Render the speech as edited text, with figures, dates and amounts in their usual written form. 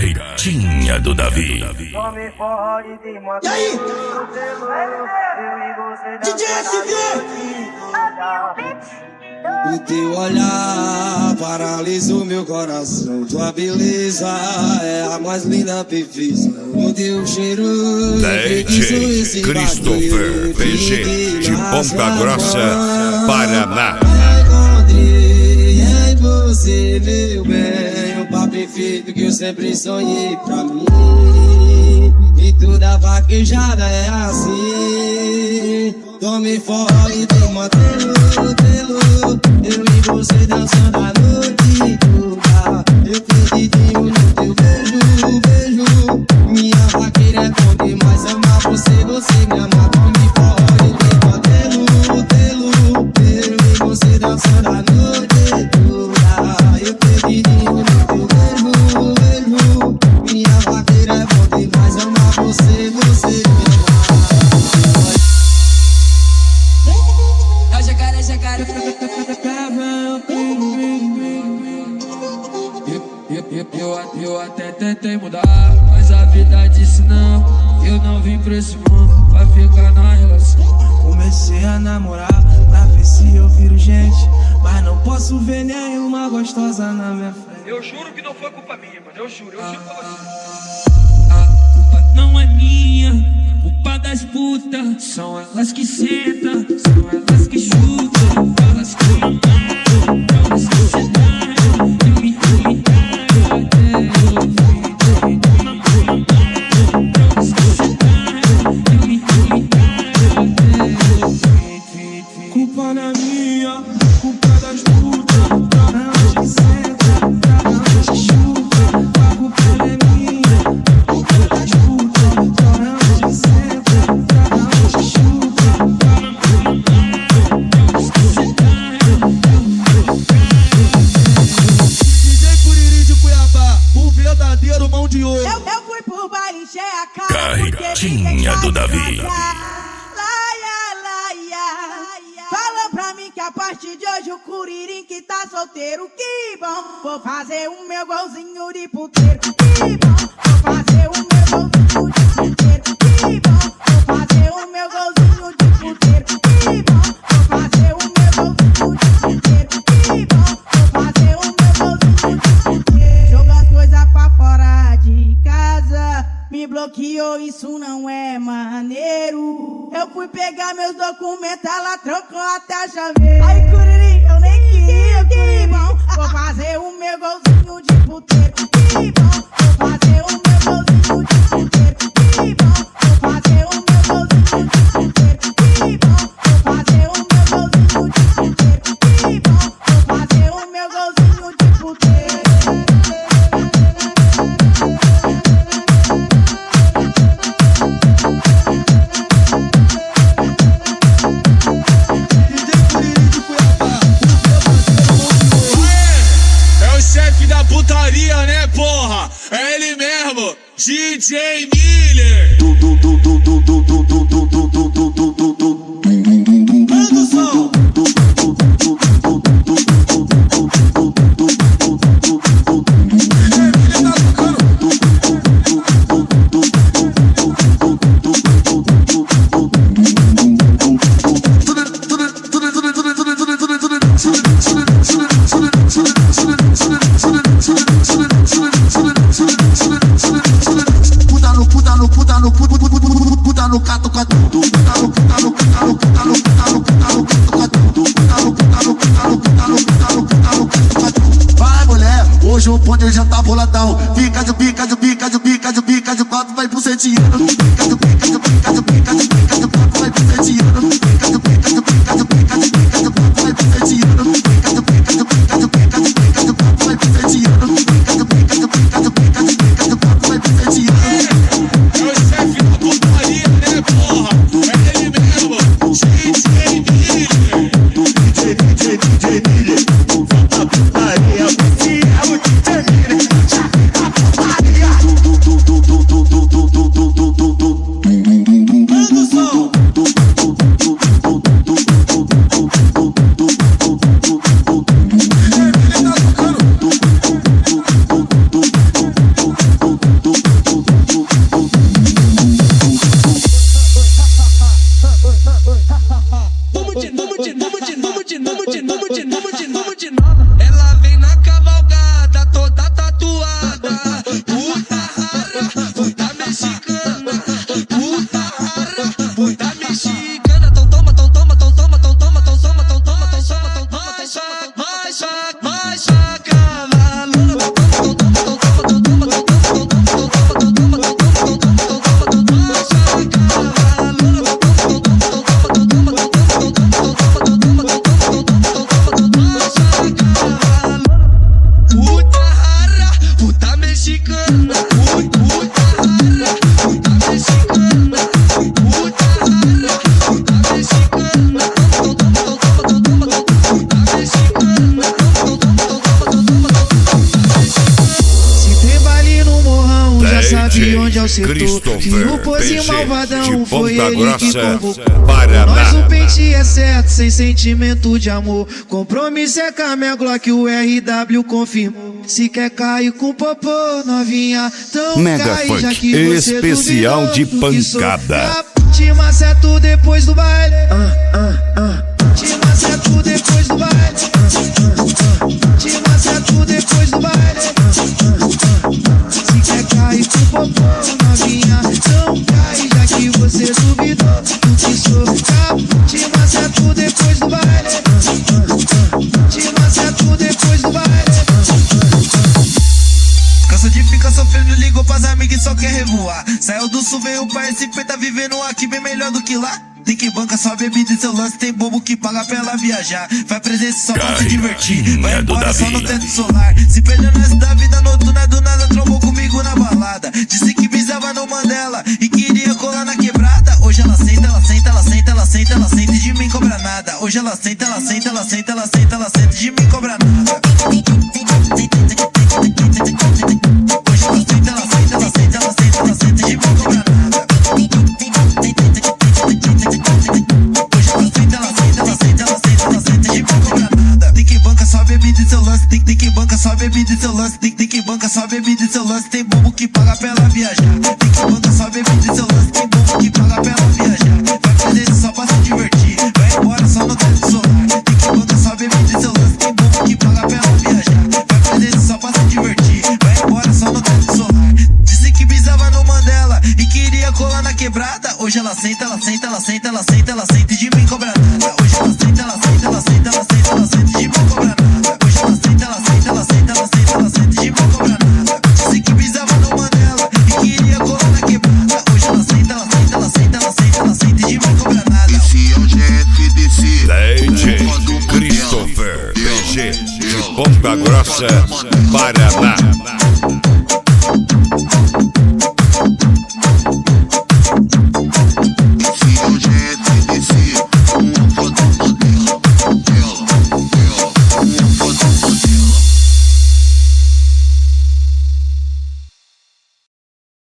Carretinha do Davi. E aí? DJ SV! O teu olhar paralisou meu coração. Tua beleza é a mais linda perfeição. O teu cheiro DJ Christopher PG de Ponta Grossa, Paraná. Encontrei em você, meu bem, o par perfeito que eu sempre sonhei pra mim. E toda vaquejada é assim. Tome forró e tem mantelo. Eu e você dançando a noite toda. Eu perdidinho no teu beijo. Minha vaqueira é bom demais amar você, você me ama. Tome forró e tem mantelo. Eu e você dançando a noite toda. Eu perdidinho no teu beijo. Minha vaqueira é bom demais amar você, você me ama. Eu até tentei mudar, mas a vida disse não. Eu não vim pra esse mundo pra ficar na relação. Comecei a namorar pra ver se eu viro gente, mas não posso ver nenhuma gostosa na minha frente. Eu juro que não foi culpa minha, mano. Eu juro pra você. A culpa não é minha, culpa das putas. São elas que sentam, são elas que chutam, elas que me amam, elas que sedaram. Eu me culpa não é minha, culpa das putas. Elas que sentam, elas que chutam. A culpa não é minha, culpa das putas. Elas que sentam, elas que chutam. Elas que sedaram. DJ Curiri de Cuiabá, o verdadeiro mão de ouro. Eu fui pro bar encher a cara. Carretinha do Davi. Falam pra mim que a partir de hoje o Curirim que tá solteiro, que bom. Vou fazer o meu golzinho de puteiro, que bom. Vou fazer o meu golzinho de puteiro, que bom. Vou fazer o meu golzinho de puteiro, que bom. Vou fazer o meu golzinho de puteiro, que bom. Vou fazer o meu golzinho de puteiro. Joga as coisas pra fora de casa, me bloqueou, isso não é maneiro. Eu fui pegar meus documentos, ela trocou até a chaveira. Ai, Curiri, eu nem queria, que bom. Vou fazer o meu golzinho de puteiro, que bom. Vou fazer o meu golzinho de puteiro, que bom. Vou fazer o meu golzinho de puteiro, que bom. Vou fazer o meu golzinho de puteiro, que bom. Vou fazer o meu golzinho de puteiro. Putaria, né, porra? É ele mesmo, DJ Miller. Vai, mulher, hoje o ponto já tá boladão. Pica de quatro, vai pro centiano. Pica de quatro, vai pro centiano. Pica de quatro, vai pro centiano. Pica de quatro, vai pro centiano. Pica de quatro, vai pro centiano. É o chefe da putaria, né, porra? É ele mesmo, DJ Miller. DJ Miller. A putaria, você é o DJ Miller. A putaria. onde é o setor. E o pose malvadão foi ele que convocou. Nós o pente é certo, sem sentimento de amor. Compromisso é com a minha Glock, o RW confirmou. Se quer cair com popô, novinha, então Mega cai, Funk já que você especial duvidou de do que sou. pancada. Te maceto depois do baile. Te maceto depois do baile. Te maceto depois do baile. Se quer cair com popô, novinha, então cai, já que você duvidou do que sou. Te maceto depois do baile. Te maceto depois do baile. Cansa de ficar sofrendo, ligou pras amigas e só quer revoar. Saiu do sul, veio pra SP, tá vivendo aqui bem melhor do que lá. Tem quem banca sua bebida e seu lance, tem bobo que paga pra ela viajar. Vai presença só pra se divertir, vai embora só no teto solar. Se perdeu nessa da vida noturna, do nada trombou comigo na balada. Disse que visava no Mandela e queria colar na quebrada. Hoje ela senta, ela senta, ela senta, ela senta, ela senta e de mim cobra nada. Hoje ela senta, ela senta, ela senta, ela senta, ela senta e de mim cobra nada. Hoje ela senta, ela senta, ela senta, ela senta, ela senta e de mim cobra nada. Tem quem banca só bebida e seu lance. Tem quem banca só bebida e seu lance. Tem bobo que paga pra ela viajar. Tem quem banca só bebida e seu lance. Tem bobo que paga pra ela viajar. Vai fazer só pra se divertir, vai embora só no teto solar. Tem quem banca só bebida e seu lance. Tem bobo que paga pra ela viajar. Vai fazer só pra se divertir, vai embora só no teto solar. Disse que bisava no Mandela e queria colar na quebrada. Hoje ela senta, ela senta, ela senta, ela senta, ela senta e de mim cobra nada. Hoje ela senta, ela senta, ela senta, ela senta, ela senta e de mim cobra nada. Ela senta, ela senta, ela senta, ela senta, ela senta e de mim cobra nada. Disse que bisava no Mandela e queria colar na quebrada. Hoje ela senta, ela senta, ela senta, ela senta, ela senta e de mim cobra nada. Esse é o GFDC, DJ Christopher PG de Ponta Grossa, Paraná.